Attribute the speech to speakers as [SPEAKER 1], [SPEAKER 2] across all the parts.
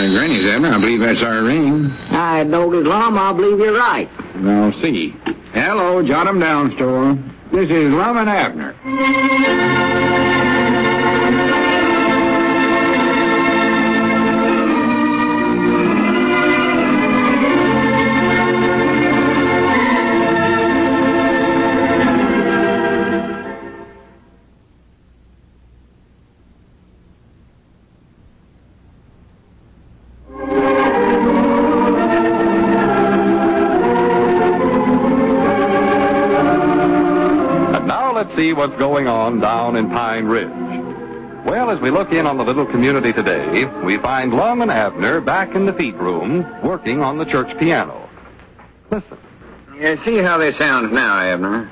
[SPEAKER 1] Granny's, Abner. I believe that's our ring.
[SPEAKER 2] I don't get Lum. I believe you're right.
[SPEAKER 1] I'll see. Hello, jot 'em down, store. This is Lum and Abner.
[SPEAKER 3] See what's going on down in Pine Ridge. Well, as we look in on the little community today, we find Lum and Abner back in the feed room working on the church piano. Listen.
[SPEAKER 1] Yeah, see how this sounds now, Abner.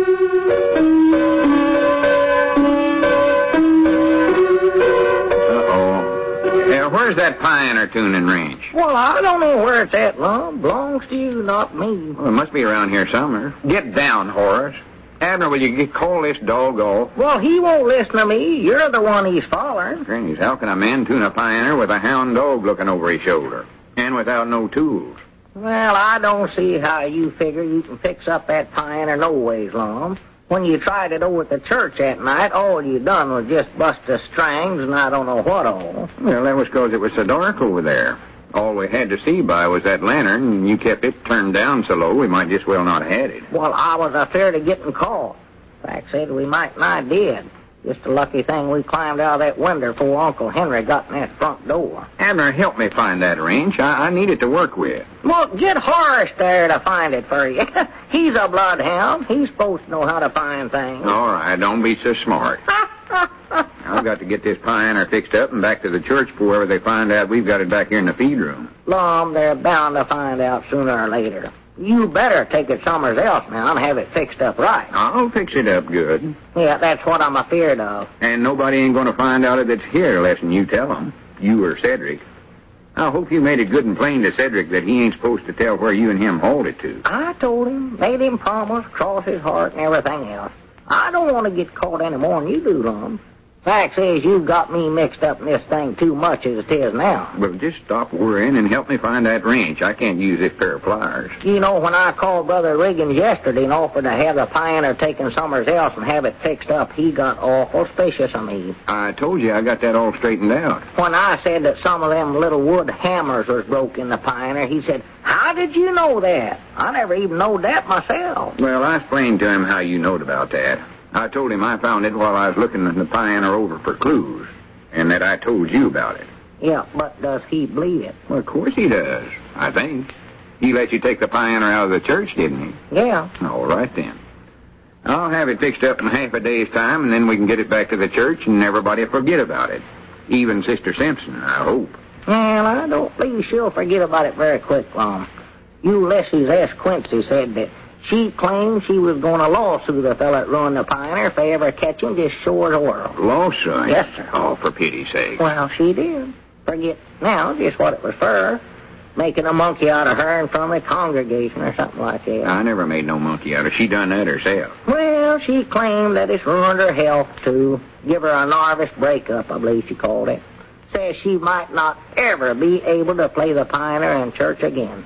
[SPEAKER 1] Where's that pioneer tuning range?
[SPEAKER 2] Well, I don't know where it's at, Lum. Belongs to you, not me.
[SPEAKER 1] Well, it must be around here somewhere. Get down, Horace. Abner, will you call this dog off?
[SPEAKER 2] Well, he won't listen to me. You're the one he's following.
[SPEAKER 1] Grannies, how can a man tune a pioneer with a hound dog looking over his shoulder? And without no tools?
[SPEAKER 2] Well, I don't see how you figure you can fix up that pioneer no ways, Lum. When you tried it over at the church that night, all you done was just bust the strings and I don't know what all.
[SPEAKER 1] Well, that was because it was so dark over there. All we had to see by was that lantern, and you kept it turned down so low we might just well not have had it.
[SPEAKER 2] Well, I was afraid of getting caught. Fact said we might and I did. Just a lucky thing we climbed out of that window before Uncle Henry got in that front door.
[SPEAKER 1] Abner, help me find that wrench. I need it to work with.
[SPEAKER 2] Well, get Horace there to find it for you. He's a bloodhound. He's supposed to know how to find things.
[SPEAKER 1] All right, don't be so smart. I've got to get this pioneer fixed up and back to the church before they find out we've got it back here in the feed room.
[SPEAKER 2] Lum, they're bound to find out sooner or later. You better take it somewhere else now and have it fixed up right.
[SPEAKER 1] I'll fix it up good.
[SPEAKER 2] Yeah, that's what I'm afeard of.
[SPEAKER 1] And nobody ain't going to find out it's here unless you tell them. You or Cedric. I hope you made it good and plain to Cedric that he ain't supposed to tell where you and him hauled it to.
[SPEAKER 2] I told him, made him promise, cross his heart and everything else. I don't want to get caught any more than you do, Lum. Fact says you've got me mixed up in this thing too much as it is now.
[SPEAKER 1] Well, just stop worrying and help me find that wrench. I can't use this pair of pliers.
[SPEAKER 2] You know, when I called Brother Riggins yesterday and offered to have the pioneer taken somewhere else and have it fixed up, he got awful suspicious of me.
[SPEAKER 1] I told you I got that all straightened out.
[SPEAKER 2] When I said that some of them little wood hammers was broke in the pioneer, he said, "How did you know that? I never even knowed that myself."
[SPEAKER 1] Well, I explained to him how you knowed about that. I told him I found it while I was looking the pioneer over for clues, and that I told you about it.
[SPEAKER 2] Yeah, but does he believe it?
[SPEAKER 1] Well, of course he does, I think. He let you take the pioneer out of the church, didn't he?
[SPEAKER 2] Yeah.
[SPEAKER 1] All right, then. I'll have it fixed up in half a day's time, and then we can get it back to the church, and everybody will forget about it. Even Sister Simpson, I hope.
[SPEAKER 2] Well, I don't believe she'll forget about it very quick, Lum. Ulysses S. Quincy said that she claimed she was going to lawsuit the fella that ruined the pioneer if they ever catch him just short of the world.
[SPEAKER 1] Lawsuit?
[SPEAKER 2] Yes, sir.
[SPEAKER 1] Oh, for pity's sake.
[SPEAKER 2] Well, she did. Forget now just what it was for. Making a monkey out of her in front of the congregation or something like that.
[SPEAKER 1] I never made no monkey out of her. She done that herself.
[SPEAKER 2] Well, she claimed that it's ruined her health, too. Give her a nervous breakup, I believe she called it. Says she might not ever be able to play the pioneer in church again.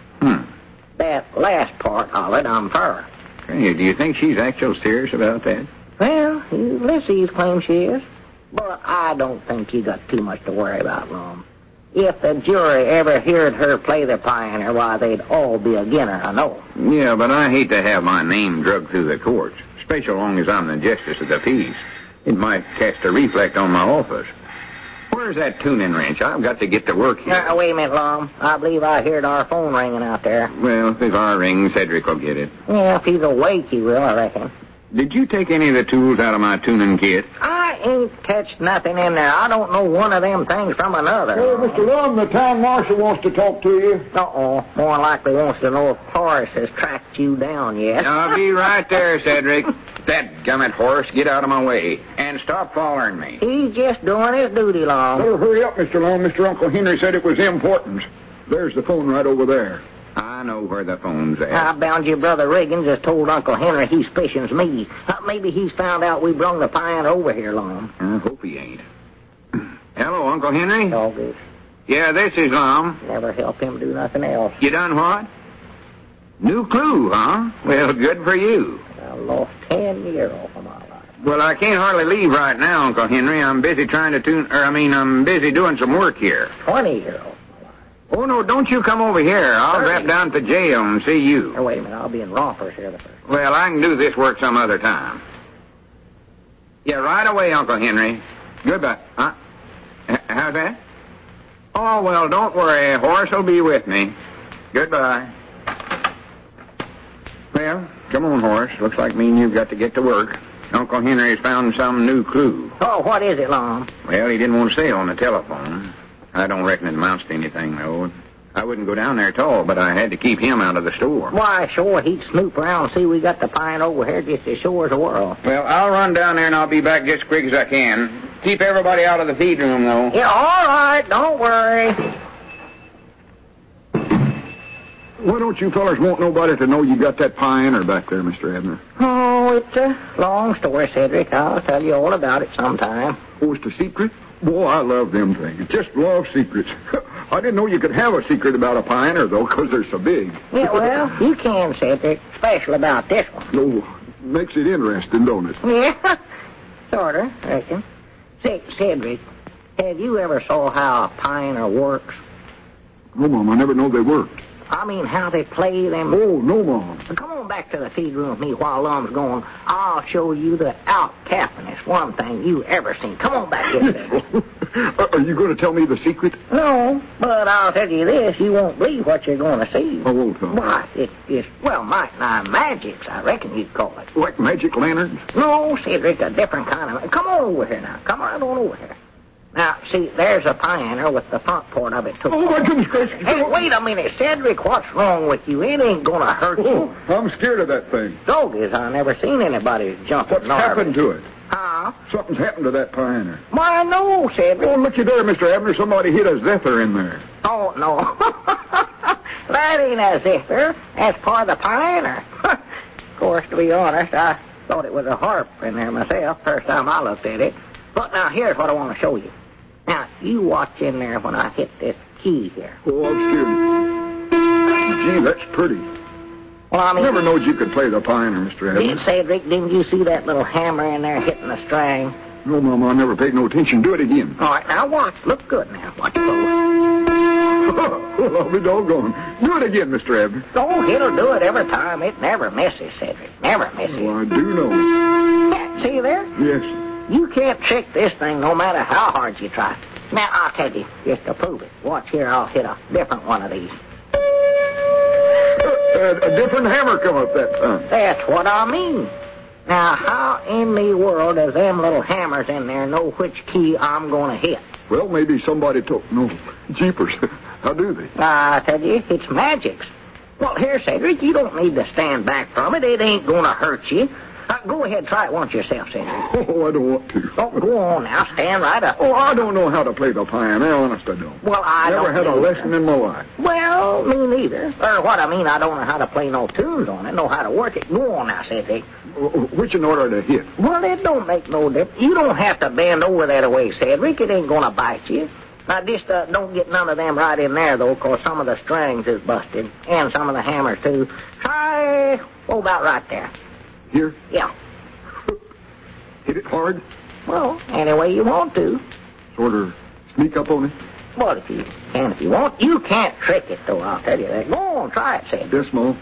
[SPEAKER 2] That last part of it, I'm for.
[SPEAKER 1] Hey, do you think she's actually serious about that?
[SPEAKER 2] Well, Ulysses claims she is. But I don't think you got too much to worry about, Lum. If the jury ever heard her play the pioneer, why, they'd all be agin her, I know.
[SPEAKER 1] Yeah, but I hate to have my name drugged through the courts, especially as long as I'm the justice of the peace. It might cast a reflect on my office. Where's that tuning wrench? I've got to get to work here.
[SPEAKER 2] Wait a minute, Lum. I believe I heard our phone ringing out there.
[SPEAKER 1] Well, if it's our ring, Cedric will get it.
[SPEAKER 2] Yeah, if he's awake, he will, I reckon.
[SPEAKER 1] Did you take any of the tools out of my tuning kit?
[SPEAKER 2] I ain't touched nothing in there. I don't know one of them things from another.
[SPEAKER 4] Hey, Mr. Lum, the town marshal wants to talk to you.
[SPEAKER 2] Uh-oh. More likely wants to know if Horace has tracked you down yet.
[SPEAKER 1] I'll be right there, Cedric. That gummit horse, get out of my way. And stop following me.
[SPEAKER 2] He's just doing his duty, Lum.
[SPEAKER 4] Better hurry up, Mr. Lum. Mr. Uncle Henry said it was important. There's the phone right over there.
[SPEAKER 1] I know where the phone's at.
[SPEAKER 2] I bound you, Brother Riggins has told Uncle Henry he suspicions me. Maybe he's found out we brung the pioneer over here, Lum.
[SPEAKER 1] I hope he ain't. Hello, Uncle Henry.
[SPEAKER 2] Doggos.
[SPEAKER 1] Yeah, this is Lum.
[SPEAKER 2] Never help him do nothing else.
[SPEAKER 1] You done what? New clue, huh? Well, good for you.
[SPEAKER 2] I lost 10 years off of my life.
[SPEAKER 1] Well, I can't hardly leave right now, Uncle Henry. I'm busy I'm busy doing some work here.
[SPEAKER 2] 20 years off my life.
[SPEAKER 1] Oh, no, don't you come over here. I'll drop down to jail and see you.
[SPEAKER 2] Now, wait a minute. I'll be in Rompers here the first.
[SPEAKER 1] Well, I can do this work some other time. Yeah, right away, Uncle Henry. Goodbye. Huh? How's that? Oh, well, don't worry. Horace will be with me. Goodbye. Well, come on, Horace. Looks like me and you've got to get to work. Uncle Henry's found some new clue.
[SPEAKER 2] Oh, what is it, Lum?
[SPEAKER 1] Well, he didn't want to say it on the telephone. I don't reckon it amounts to anything, though. I wouldn't go down there at all, but I had to keep him out of the store.
[SPEAKER 2] Why, sure, he'd snoop around and see we got the pine over here just as sure as the world.
[SPEAKER 1] Well, I'll run down there and I'll be back just as quick as I can. Keep everybody out of the feed room, though.
[SPEAKER 2] Yeah, all right, don't worry.
[SPEAKER 4] Why don't you fellas want nobody to know you got that pioneer back there, Mr. Abner?
[SPEAKER 2] Oh, it's a long story, Cedric. I'll tell you all about it sometime.
[SPEAKER 4] Oh, it's a secret? Boy, I love them things. Just love secrets. I didn't know you could have a secret about a pioneer, though, because they're so big.
[SPEAKER 2] Yeah, well, you can, Cedric. Special about this one.
[SPEAKER 4] Oh, makes it interesting, don't it?
[SPEAKER 2] Yeah, sort of, reckon. Cedric, have you ever saw how a pioneer works?
[SPEAKER 4] No, Mom, I never know they worked.
[SPEAKER 2] I mean, how they play them.
[SPEAKER 4] Oh, no, Mom.
[SPEAKER 2] Come on back to the feed room with me while Lum's gone. I'll show you the out-tappingest one thing you ever seen. Come on back here, Cedric.
[SPEAKER 4] Are you going to tell me the secret?
[SPEAKER 2] No, but I'll tell you this. You won't believe what you're going to see.
[SPEAKER 4] I won't, Tom.
[SPEAKER 2] Why, it's, mighty nigh magics, I reckon you'd call it.
[SPEAKER 4] Like magic lanterns?
[SPEAKER 2] No, Cedric, a different kind of... Come on over here now. Come right on over here. Now, see, there's a pioneer with the front part of it took
[SPEAKER 4] Oh, my goodness gracious.
[SPEAKER 2] Hey, wait a minute, Cedric. What's wrong with you? It ain't going to hurt you.
[SPEAKER 4] I'm scared of that thing.
[SPEAKER 2] Doggies, I never seen anybody jump
[SPEAKER 4] What's happened to it?
[SPEAKER 2] Huh?
[SPEAKER 4] Something's happened to that pioneer.
[SPEAKER 2] Why, no, Cedric.
[SPEAKER 4] Oh, looky there, Mr. Abner. Somebody hit a zither in there.
[SPEAKER 2] Oh, no. That ain't a zither. That's part of the pioneer. Of course, to be honest, I thought it was a harp in there myself, first time I looked at it. But now, here's what I want to show you. Now, you watch in there when I hit this key here.
[SPEAKER 4] Oh, I'm scared. Gee, that's pretty.
[SPEAKER 2] Well, I mean...
[SPEAKER 4] Never knowed you could play the pioneer, Mr. Abner.
[SPEAKER 2] Cedric, didn't you see that little hammer in there hitting the string?
[SPEAKER 4] No, Mama, I never paid no attention. Do it again.
[SPEAKER 2] All right, now watch. Look good now. Watch close.
[SPEAKER 4] Well, I'll be doggone. Do it again, Mr. Abner.
[SPEAKER 2] Oh, it'll do it every time. It never misses, Cedric. Never misses.
[SPEAKER 4] Oh, I do know.
[SPEAKER 2] Yeah, see there?
[SPEAKER 4] Yes.
[SPEAKER 2] You can't trick this thing no matter how hard you try. Now, I'll tell you, just to prove it. Watch here, I'll hit a different one of these.
[SPEAKER 4] A different hammer come up that time.
[SPEAKER 2] That's what I mean. Now, how in the world does them little hammers in there know which key I'm going to hit?
[SPEAKER 4] Well, maybe somebody told... No, jeepers. How do they?
[SPEAKER 2] I tell you, it's magics. Well, here, Cedric, you don't need to stand back from it. It ain't going to hurt you. Go ahead, try it once yourself, Cedric.
[SPEAKER 4] Oh, I don't want to.
[SPEAKER 2] Oh, go on now. Stand right up.
[SPEAKER 4] Oh, I don't know how to play the pioneer. Honest, I don't.
[SPEAKER 2] Well, I
[SPEAKER 4] never had a lesson in my life.
[SPEAKER 2] Well, me neither. Or what I mean, I don't know how to play no tunes on it, know how to work it. Go on now, Cedric.
[SPEAKER 4] Which in order to hit?
[SPEAKER 2] Well, it don't make no difference. You don't have to bend over that way, Cedric. It ain't going to bite you. Now, just don't get none of them right in there, though, because some of the strings is busted, and some of the hammers, too. Try, about right there.
[SPEAKER 4] Here?
[SPEAKER 2] Yeah.
[SPEAKER 4] Hit it hard?
[SPEAKER 2] Well, any way you want to.
[SPEAKER 4] Sort of sneak up on it?
[SPEAKER 2] Well, if you can, if you want. You can't trick it, though, I'll tell you that. Go on, try it, Cedric.
[SPEAKER 4] Yes, Mom.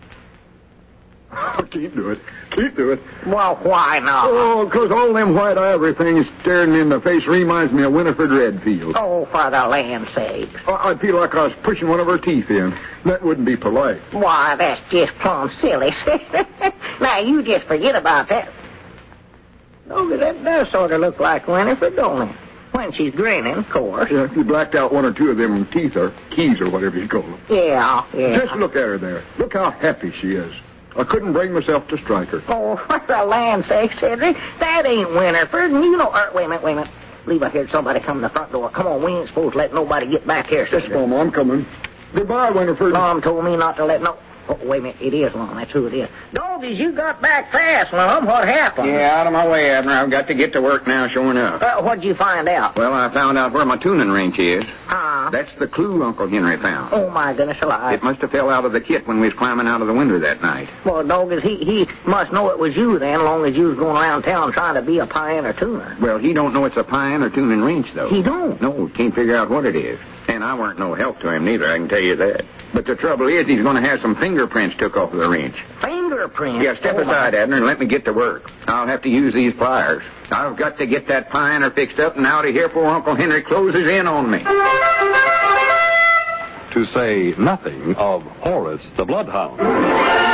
[SPEAKER 4] I can't do it. Can't do it.
[SPEAKER 2] Well, why not?
[SPEAKER 4] Oh, because all them white ivory things staring me in the face reminds me of Winifred Redfield.
[SPEAKER 2] Oh, for the land's sake.
[SPEAKER 4] I'd feel like I was pushing one of her teeth in. That wouldn't be polite.
[SPEAKER 2] Why, that's just plumb silly. Now, you just forget about that. Oh, that does sort of look like Winifred, don't it? When she's grinning, of course.
[SPEAKER 4] Yeah, if you blacked out one or two of them teeth or keys or whatever you call them.
[SPEAKER 2] Yeah.
[SPEAKER 4] Just look at her there. Look how happy she is. I couldn't bring myself to strike her.
[SPEAKER 2] Oh, for the land's sake, Cedric. That ain't Winifred. And you know... wait a minute. Believe I heard somebody come in the front door. Come on, we ain't supposed to let nobody get back here, Cedric.
[SPEAKER 4] Yes, Mama, I'm coming. Goodbye, Winifred.
[SPEAKER 2] Mom told me not to let no... Oh, wait a minute. It is Lum. That's who it is. Doggies, you got back fast, Lum. What happened?
[SPEAKER 1] Yeah, out of my way, Abner. I've got to get to work now, sure enough.
[SPEAKER 2] What'd you find out?
[SPEAKER 1] Well, I found out where my tuning wrench is.
[SPEAKER 2] Huh?
[SPEAKER 1] That's the clue Uncle Henry found.
[SPEAKER 2] Oh, my goodness alive.
[SPEAKER 1] It must have fell out of the kit when we was climbing out of the window that night.
[SPEAKER 2] Well, Doggins, he must know it was you then, long as you was going around town trying to be a pioneer tuner.
[SPEAKER 1] Well, he don't know it's a pine or tuning wrench, though.
[SPEAKER 2] He don't?
[SPEAKER 1] No, can't figure out what it is. And I weren't no help to him neither, I can tell you that. But the trouble is, he's going to have some fingerprints took off of the wrench.
[SPEAKER 2] Fingerprints?
[SPEAKER 1] Yeah, step aside, Abner, and let me get to work. I'll have to use these pliers. I've got to get that pioneer fixed up and out of here before Uncle Henry closes in on me.
[SPEAKER 3] To say nothing of Horace the Bloodhound.